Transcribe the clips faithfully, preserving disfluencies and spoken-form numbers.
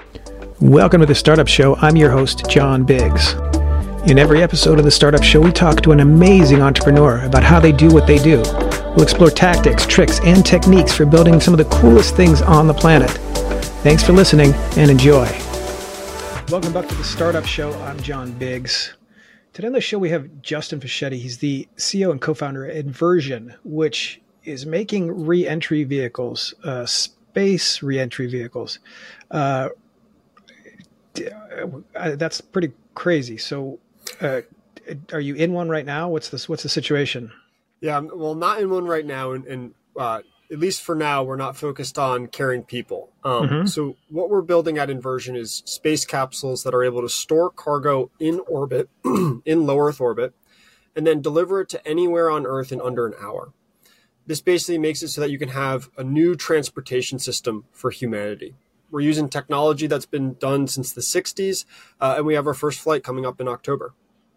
Welcome to the Startup Show. I'm your host, John Biggs. In every episode of the Startup Show, we talk to an amazing entrepreneur about how they do what they do. We'll explore tactics, tricks, and techniques for building some of the coolest things on the planet. Thanks for listening and enjoy. Welcome back to the Startup Show. I'm John Biggs. Today on the show, we have Justin Fischetti. He's the C E O and co-founder at Inversion, which is making re-entry vehicles, uh, space re-entry vehicles. Uh, That's pretty crazy. So, uh, are you in one right now? What's this? What's the situation? Yeah, well, not in one right now, and, and uh, at least for now, we're not focused on carrying people. Um, mm-hmm. So, what we're building at Inversion is space capsules that are able to store cargo in orbit, in low Earth orbit, and then deliver it to anywhere on Earth in under an hour. This basically makes it so that you can have a new transportation system for humanity. We're using technology that's been done since the sixties, uh, and we have our first flight coming up in October.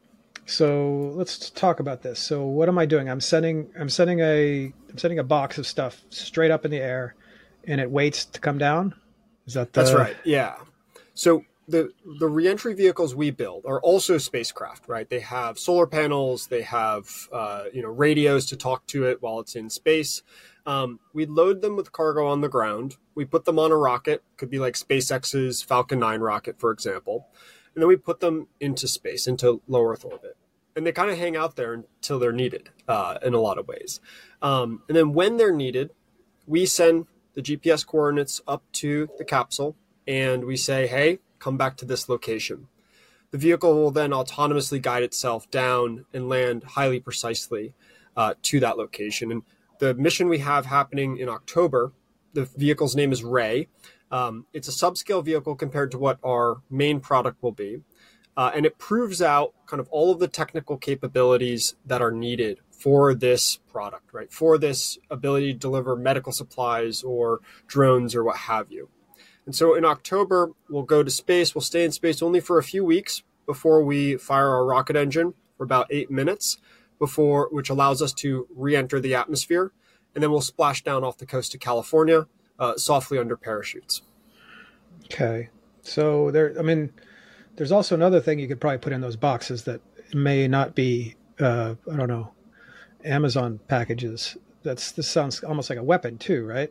So let's talk about this. So what am I doing? I'm sending I'm sending a I'm sending a box of stuff straight up in the air, and it waits to come down. Is that the... That's right? Yeah. So the the reentry vehicles we build are also spacecraft, right? They have solar panels, they have uh, you know radios to talk to it while it's in space. Um, we load them with cargo on the ground. We put them on a rocket, could be like SpaceX's Falcon nine rocket, for example. And then we put them into space, into low Earth orbit. And they kind of hang out there until they're needed uh, in a lot of ways. Um, and then when they're needed, we send the G P S coordinates up to the capsule and we say, hey, come back to this location. The vehicle will then autonomously guide itself down and land highly precisely uh, to that location. And the mission we have happening in October, the vehicle's name is Ray. Um, it's a subscale vehicle compared to what our main product will be. Uh, and it proves out kind of all of the technical capabilities that are needed for this product, right? For this ability to deliver medical supplies or drones or what have you. And so in October, we'll go to space. We'll stay in space only for a few weeks before we fire our rocket engine for about eight minutes. Before, which allows us to re-enter the atmosphere, and then we'll splash down off the coast of California, uh, softly under parachutes. Okay, so there. I mean, there's also another thing you could probably put in those boxes that may not be. Uh, I don't know, Amazon packages. That's this sounds almost like a weapon too, right?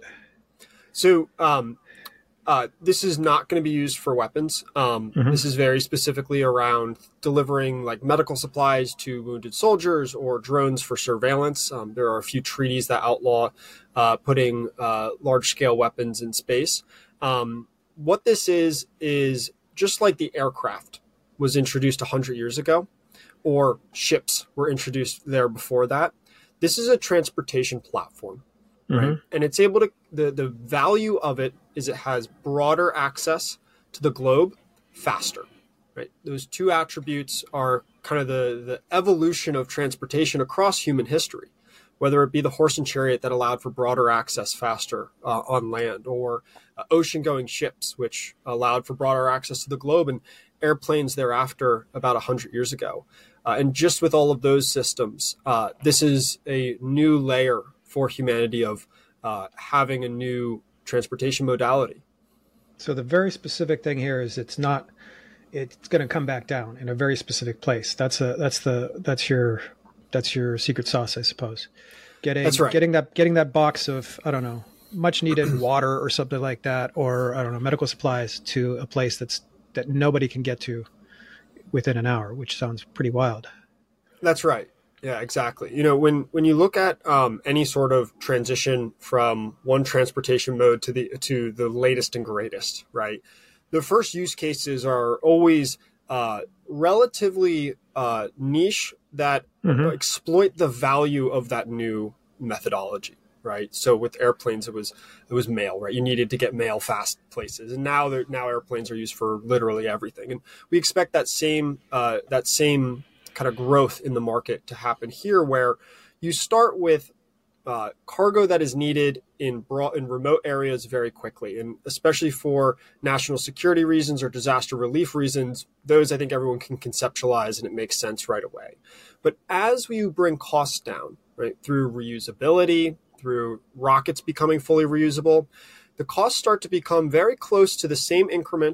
So. Um, Uh, this is not going to be used for weapons. Um, mm-hmm. This is very specifically around delivering like medical supplies to wounded soldiers or drones for surveillance. Um, there are a few treaties that outlaw uh, putting uh, large-scale weapons in space. Um, what this is, is just like the aircraft was introduced one hundred years ago, or ships were introduced there before that. This is a transportation platform. Right. Mm-hmm. And it's able to, the, the value of it is it has broader access to the globe faster, right? Those two attributes are kind of the, the evolution of transportation across human history, whether it be the horse and chariot that allowed for broader access faster uh, on land, or uh, ocean going ships, which allowed for broader access to the globe, and airplanes thereafter about one hundred years ago. Uh, and just with all of those systems, uh, this is a new layer for humanity of uh, having a new transportation modality. So the very specific thing here is it's not, it's going to come back down in a very specific place. That's a, that's the, that's your, that's your secret sauce, I suppose. Getting, that's right. Getting that, getting that box of, I don't know, much needed water or something like that, or I don't know, medical supplies to a place that's, that nobody can get to within an hour, which sounds pretty wild. That's right. Yeah, exactly. You know, when, when you look at um, any sort of transition from one transportation mode to the to the latest and greatest, right? The first use cases are always uh, relatively uh, niche that mm-hmm. exploit the value of that new methodology, right? So with airplanes, it was it was mail, right? You needed to get mail fast places, and now they're, now airplanes are used for literally everything, and we expect that same uh, that same kind of growth in the market to happen here, where you start with uh, cargo that is needed in broad, in remote areas very quickly, and especially for national security reasons or disaster relief reasons, those I think everyone can conceptualize and it makes sense right away. But as we bring costs down, right, through reusability, through rockets becoming fully reusable, the costs start to become very close to the same increment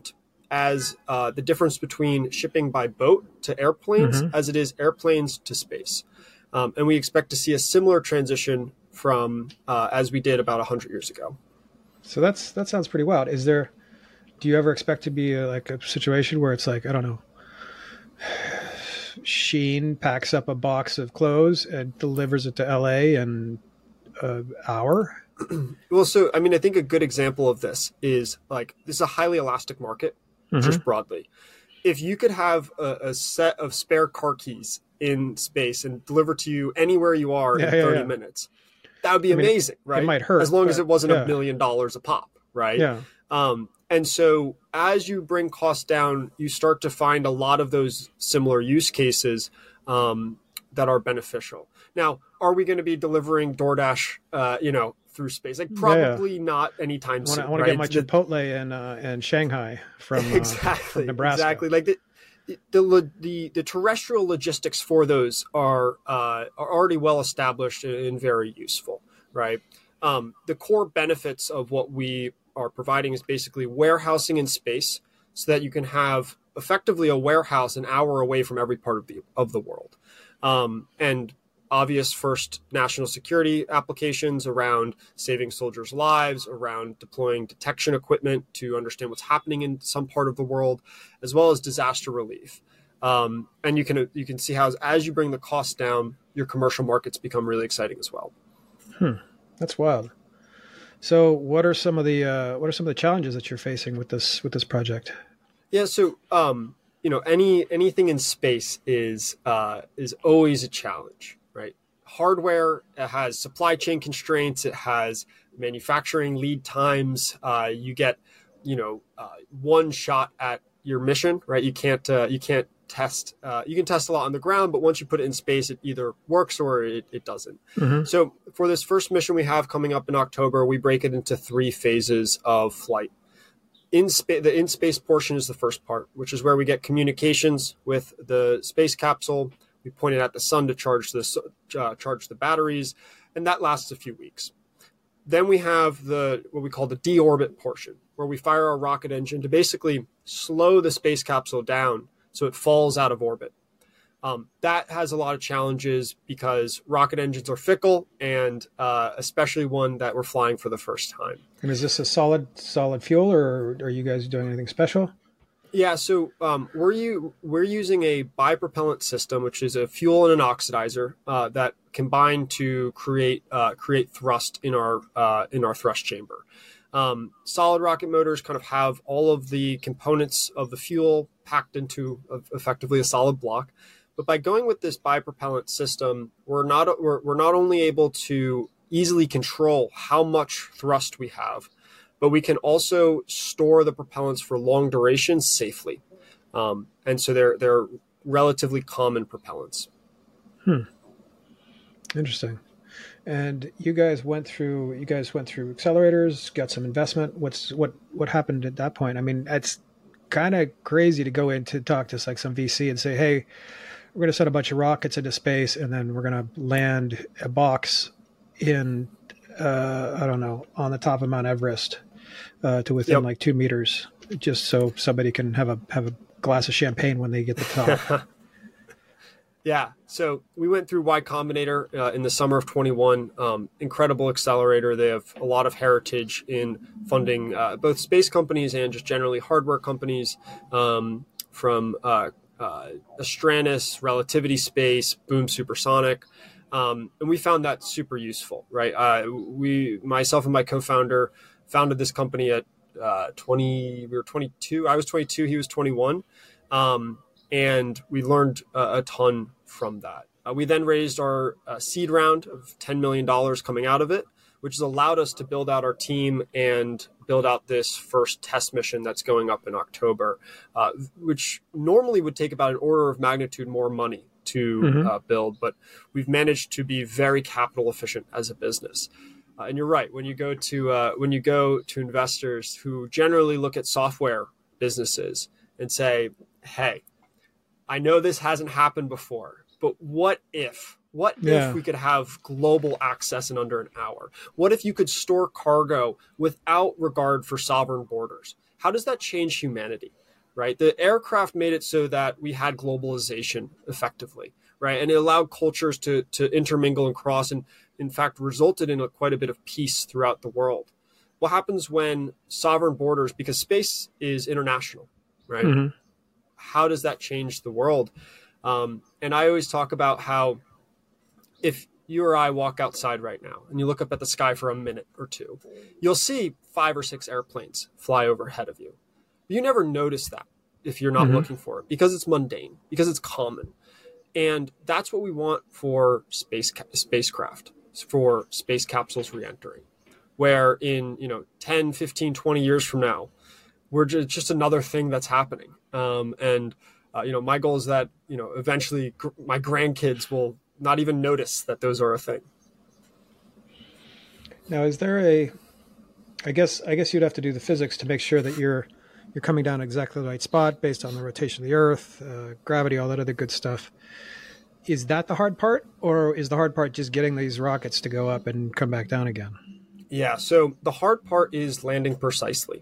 as uh, the difference between shipping by boat to airplanes Mm-hmm. as it is airplanes to space. Um, and we expect to see a similar transition from uh, as we did about one hundred years ago. So that's that sounds pretty wild. Is there? Do you ever expect to be a, like a situation where it's like, I don't know, Shein packs up a box of clothes and delivers it to L A in an hour? Well, so I mean, I think a good example of this is like this is a highly elastic market, Mhm. just broadly. If you could have a, a set of spare car keys in space and deliver to you anywhere you are Yeah, in yeah, thirty yeah. minute, that would be I mean, amazing, right? might hurt, as long as but- it wasn't yeah. a million dollars a pop, right? Yeah. Um, and so as you bring costs down, you start to find a lot of those similar use cases um, that are beneficial. Now, are we going to be delivering DoorDash, uh, you know, through space? Like probably not anytime I soon. want to right? get my The- Chipotle in uh, in Shanghai from uh, exactly, from Nebraska. exactly. Like the, the the the the terrestrial logistics for those are uh, are already well established and very useful, right? Um, the core benefits of what we are providing is basically warehousing in space, so that you can have effectively a warehouse an hour away from every part of the of the world, um, and obvious first national security applications around saving soldiers' lives, around deploying detection equipment to understand what's happening in some part of the world, as well as disaster relief. Um, and you can you can see how as you bring the costs down, your commercial markets become really exciting as well. That's wild. So, what are some of the uh, what are some of the challenges that you're facing with this with this project? Yeah, so um, you know, any anything in space is uh, is always a challenge, right? Hardware, it has supply chain constraints, it has manufacturing lead times. Uh, you get, you know, uh, one shot at your mission, right? You can't uh, you can't test. Uh, you can test a lot on the ground, but once you put it in space, it either works or it, it doesn't. Mm-hmm. So for this first mission we have coming up in October, we break it into three phases of flight. In space, the in space portion is the first part, which is where we get communications with the space capsule. We point it at the sun to charge the uh, charge the batteries, and that lasts a few weeks. Then we have the what we call the deorbit portion, where we fire our rocket engine to basically slow the space capsule down so it falls out of orbit. Um, that has a lot of challenges because rocket engines are fickle, and uh, especially one that we're flying for the first time. And is this a solid solid fuel, or are you guys doing anything special? Yeah, so um, we're you we're using a bipropellant system, which is a fuel and an oxidizer uh, that combine to create uh, create thrust in our uh, in our thrust chamber. Um, solid rocket motors kind of have all of the components of the fuel packed into a, effectively a solid block. But by going with this bipropellant system, we're not we're, we're not only able to easily control how much thrust we have, but we can also store the propellants for long durations safely. Um, and so they're they're relatively common propellants. Interesting. And you guys went through you guys went through accelerators, got some investment. What's what what happened at that point? I mean, it's kind of crazy to go in to talk to like some V C and say, "Hey, we're going to send a bunch of rockets into space, and then we're going to land a box in uh, I don't know on the top of Mount Everest uh, to within Yep. like two meters, just so somebody can have a have a glass of champagne when they get to the top." Yeah, so we went through Y Combinator uh, in the summer of twenty-one. Um, incredible accelerator. They have a lot of heritage in funding uh, both space companies and just generally hardware companies, um, from uh, uh, Astranis, Relativity Space, Boom Supersonic. Um, and we found that super useful, right? Uh, we, myself and my co-founder founded this company at uh, twenty, we were twenty-two. I was twenty-two, he was twenty-one. Um, and we learned uh, a ton from that. Uh, we then raised our uh, seed round of ten million dollars coming out of it, which has allowed us to build out our team and build out this first test mission that's going up in October, uh, which normally would take about an order of magnitude more money to Mhm. uh, build, but we've managed to be very capital efficient as a business. Uh, and you're right, when you go to uh, when you go to investors who generally look at software businesses and say, "Hey, I know this hasn't happened before, but what if? What Yeah. if we could have global access in under an hour? What if you could store cargo without regard for sovereign borders? How does that change humanity?" right? The aircraft made it so that we had globalization effectively, right? And it allowed cultures to, to intermingle and cross, and in fact resulted in a, quite a bit of peace throughout the world. What happens when sovereign borders, because space is international, right? Mm-hmm. How does that change the world? Um, and I always talk about how if you or I walk outside right now and you look up at the sky for a minute or two, you'll see five or six airplanes fly overhead of you. You never notice that if you're not mm-hmm. looking for it, because it's mundane, because it's common. And that's what we want for space spacecraft, for space capsules reentering, where in, you know, ten, fifteen, twenty years from now, we're just, just another thing that's happening. Um, and, uh, you know, my goal is that, you know, eventually gr- my grandkids will not even notice that those are a thing. Now, is there a, I guess, I guess you'd have to do the physics to make sure that you're, you're coming down exactly the right spot based on the rotation of the Earth, uh, gravity, all that other good stuff. Is that the hard part, or is the hard part just getting these rockets to go up and come back down again? Yeah. So the hard part is landing precisely.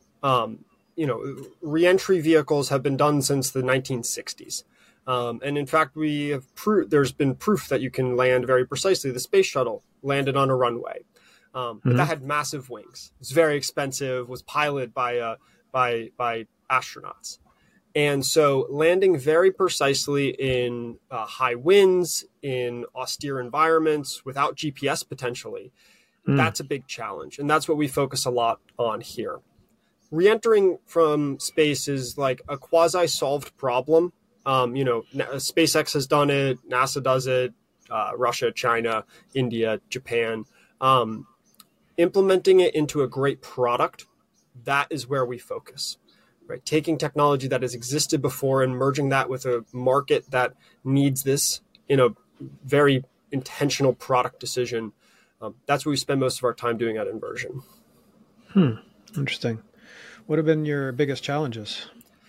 Um, you know, reentry vehicles have been done since the nineteen sixties. Um, and in fact, we have proved there's been proof that you can land very precisely. The space shuttle landed on a runway, um, but mm-hmm. that had massive wings. It was very expensive, was piloted by, uh, by, by astronauts. And so landing very precisely in uh, high winds, in austere environments, without G P S potentially, mm. that's a big challenge. And that's what we focus a lot on here. Reentering from space is like a quasi-solved problem. Um, you know, SpaceX has done it, NASA does it, uh, Russia, China, India, Japan. Um, implementing it into a great product, that is where we focus. Right, taking technology that has existed before and merging that with a market that needs this in a very intentional product decision. Um, that's what we spend most of our time doing at Inversion. Hmm. Interesting. What have been your biggest challenges?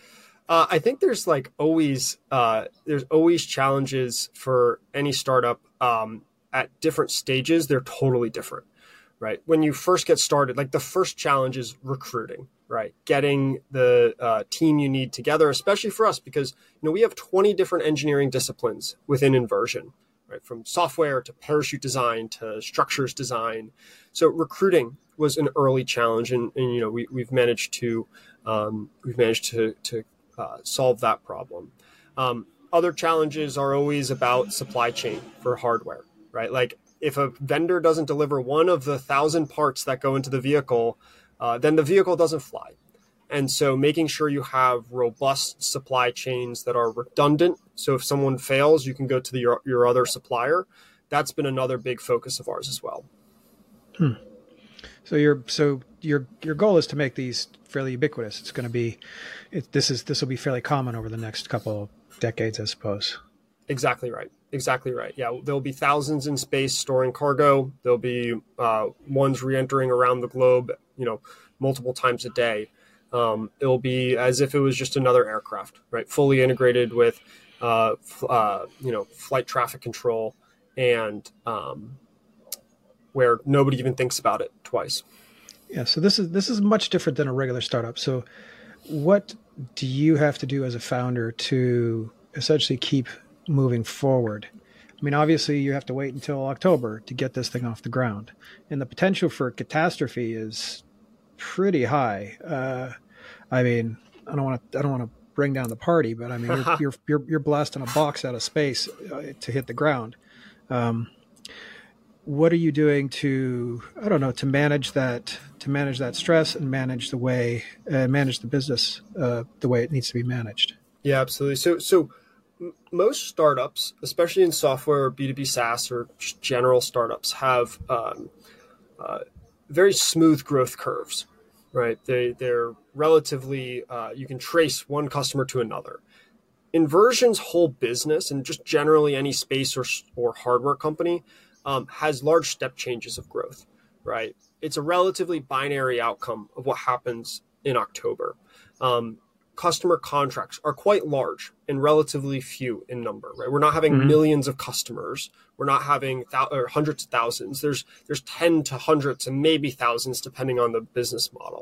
Uh, I think there's like always uh, there's always challenges for any startup um, at different stages. They're totally different. Right. When you first get started, like the first challenge is recruiting, right? Getting the uh, team you need together, especially for us, because, you know, we have twenty different engineering disciplines within Inversion, right? From software to parachute design to structures design. So recruiting was an early challenge. And, and you know, we, we've managed to um, we've managed to, to uh, solve that problem. Um, other challenges are always about supply chain for hardware, right? Like, if a vendor doesn't deliver one of the thousand parts that go into the vehicle, uh, then the vehicle doesn't fly. And so making sure you have robust supply chains that are redundant. So if someone fails, you can go to the, your, your other supplier. That's been another big focus of ours as well. Hmm. So your so your your goal is to make these fairly ubiquitous. It's going to be, it, this is this will be fairly common over the next couple of decades, I suppose. Exactly right. Exactly right. Yeah, there'll be thousands in space storing cargo. There'll be uh, ones re-entering around the globe, you know, multiple times a day. Um, it'll be as if it was just another aircraft, right? Fully integrated with, uh, f- uh, you know, flight traffic control, and um, where nobody even thinks about it twice. Yeah. So this is this is much different than a regular startup. So, what do you have to do as a founder to essentially keep moving forward? I mean, obviously you have to wait until October to get this thing off the ground, and the potential for catastrophe is pretty high. Uh, I mean, I don't want to, I don't want to bring down the party, but I mean, you're, you're, you're, you're blasting a box out of space uh, to hit the ground. Um, what are you doing to, I don't know, to manage that, to manage that stress and manage the way, uh, manage the business uh, the way it needs to be managed? Yeah, absolutely. So, so, most startups, especially in software or B two B SaaS or just general startups, have um, uh, very smooth growth curves, right? They, they're relatively, uh, you can trace one customer to another. Inversion's whole business, and just generally any space or, or hardware company, um, has large step changes of growth, right? It's a relatively binary outcome of what happens in October. Um, customer contracts are quite large and relatively few in number, right? We're not having mm-hmm. millions of customers. We're not having th- or hundreds of thousands. There's there's ten to hundreds and maybe thousands depending on the business model.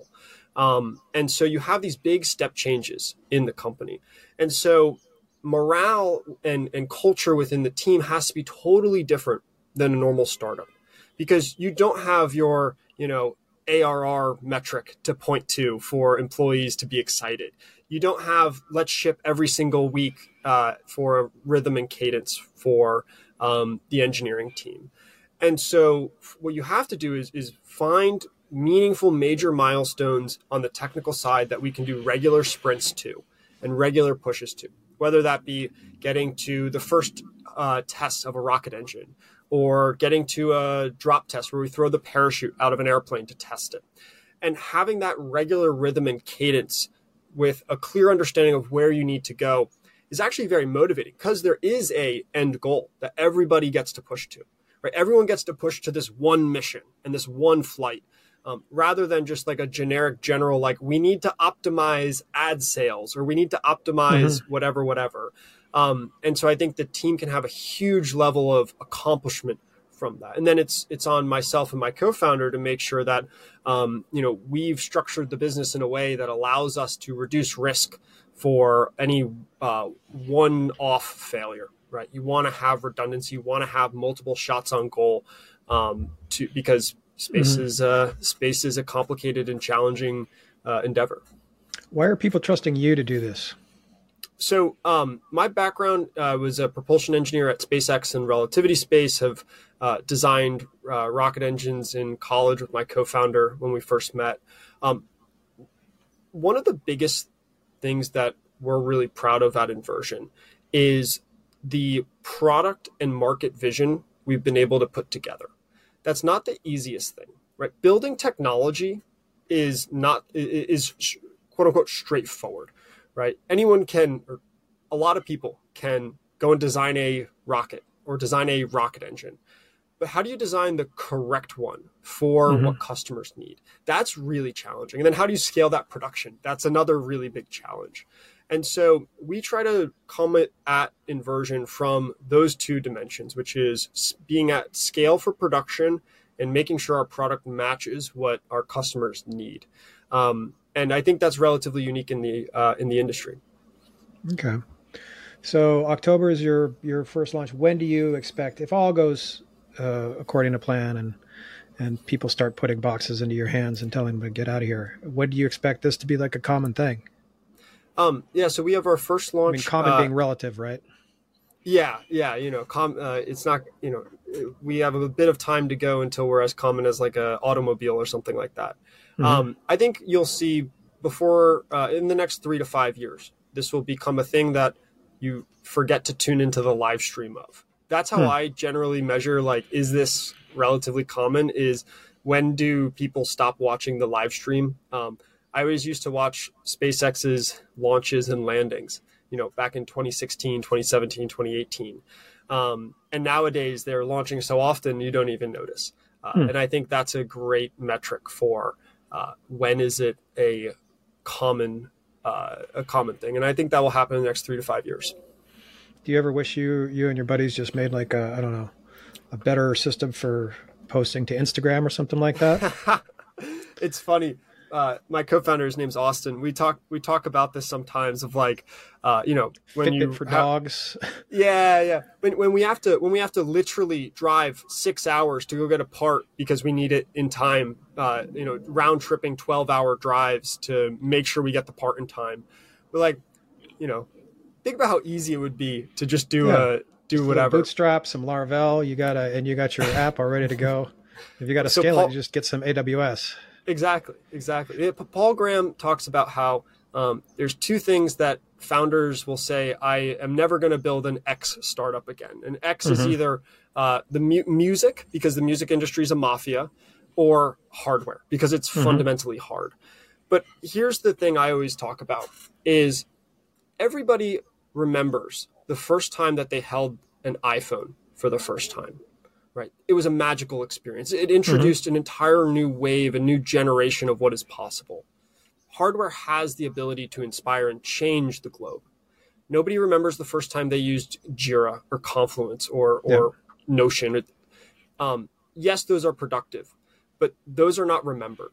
Um, and so you have these big step changes in the company. And so morale and, and culture within the team has to be totally different than a normal startup, because you don't have your, you know, A R R metric to point to for employees to be excited. You don't have let's ship every single week uh, for a rhythm and cadence for um, the engineering team. And so what you have to do is, is find meaningful major milestones on the technical side that we can do regular sprints to and regular pushes to, whether that be getting to the first uh, test of a rocket engine or getting to a drop test where we throw the parachute out of an airplane to test it. And having that regular rhythm and cadence with a clear understanding of where you need to go is actually very motivating, because there is a end goal that everybody gets to push to, right? Everyone gets to push to this one mission and this one flight, um, rather than just like a generic general, like we need to optimize ad sales or we need to optimize mm-hmm. whatever, whatever. Um, and so I think the team can have a huge level of accomplishment from that. And then it's it's on myself and my co-founder to make sure that, um, you know, we've structured the business in a way that allows us to reduce risk for any uh, one-off failure, right? You want to have redundancy, you want to have multiple shots on goal, um, to because space mm-hmm. is uh, space is a complicated and challenging uh, endeavor. Why are people trusting you to do this? So um, my background uh, was a propulsion engineer at SpaceX and Relativity Space. Have uh, designed uh, rocket engines in college with my co-founder when we first met. Um, one of the biggest things that we're really proud of at Inversion is the product and market vision we've been able to put together. That's not the easiest thing, right? Building technology is not is quote unquote straightforward. Right? Anyone can, or a lot of people can go and design a rocket or design a rocket engine. But how do you design the correct one for mm-hmm. what customers need? That's really challenging. And then how do you scale that production? That's another really big challenge. And so we try to come at Inversion from those two dimensions, which is being at scale for production and making sure our product matches what our customers need. Um, And I think that's relatively unique in the uh, in the industry. Okay, so October is your your first launch. When do you expect, if all goes uh, according to plan, and and people start putting boxes into your hands and telling them to get out of here, when do you expect this to be like a common thing? Um, yeah, so we have our first launch. I mean, common uh, being relative, right? Yeah, yeah, you know, com- uh, it's not, you know, we have a bit of time to go until we're as common as like a automobile or something like that. Mm-hmm. Um, I think you'll see before, uh, in the next three to five years, this will become a thing that you forget to tune into the live stream of. That's how hmm. I generally measure, like, is this relatively common, is when do people stop watching the live stream? Um, I always used to watch SpaceX's launches and landings, you know, back in twenty sixteen, twenty seventeen, twenty eighteen. Um, and nowadays they're launching so often you don't even notice. Uh, hmm. And I think that's a great metric for uh, when is it a common uh, a common thing. And I think that will happen in the next three to five years. Do you ever wish you you and your buddies just made like a, I don't know, a better system for posting to Instagram or something like that? It's funny. Uh, my co-founder, his name's Austin. We talk we talk about this sometimes of like, uh, you know, when Fitbit you for ha- dogs. Yeah, yeah. When when we have to when we have to literally drive six hours to go get a part because we need it in time. Uh, you know, round tripping twelve hour drives to make sure we get the part in time. We're like, you know, think about how easy it would be to just do yeah. a do just whatever. Bootstrap, some Laravel. You got a and you got your app all ready to go. If you got to so scale Paul, it, you just get some A W S. Exactly, exactly. Paul Graham talks about how um, there's two things that founders will say, I am never going to build an X startup again. And X mm-hmm. is either uh, the mu- music, because the music industry is a mafia, or hardware, because it's mm-hmm. fundamentally hard. But here's the thing I always talk about is everybody remembers the first time that they held an iPhone for the first time. Right. It was a magical experience. It introduced mm-hmm. an entire new wave, a new generation of what is possible. Hardware has the ability to inspire and change the globe. Nobody remembers the first time they used Jira or Confluence or, or yeah. Notion. Um, yes, those are productive, but those are not remembered.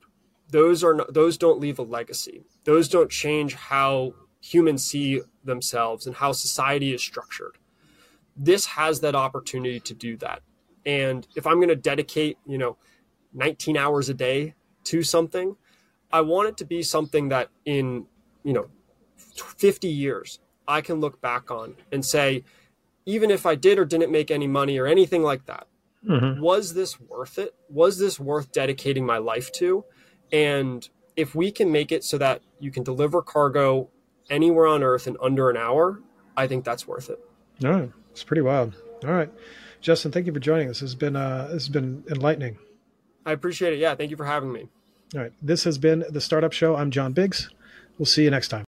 those are not, those don't leave a legacy. Those don't change how humans see themselves and how society is structured. This has that opportunity to do that. And if I'm going to dedicate, you know, nineteen hours a day to something, I want it to be something that in, you know, fifty years, I can look back on and say, even if I did or didn't make any money or anything like that, mm-hmm. was this worth it? Was this worth dedicating my life to? And if we can make it so that you can deliver cargo anywhere on Earth in under an hour, I think that's worth it. All right. It's pretty wild. All right. Justin, thank you for joining us. This has been, uh, this has been enlightening. I appreciate it. Yeah. Thank you for having me. All right. This has been The Startup Show. I'm John Biggs. We'll see you next time.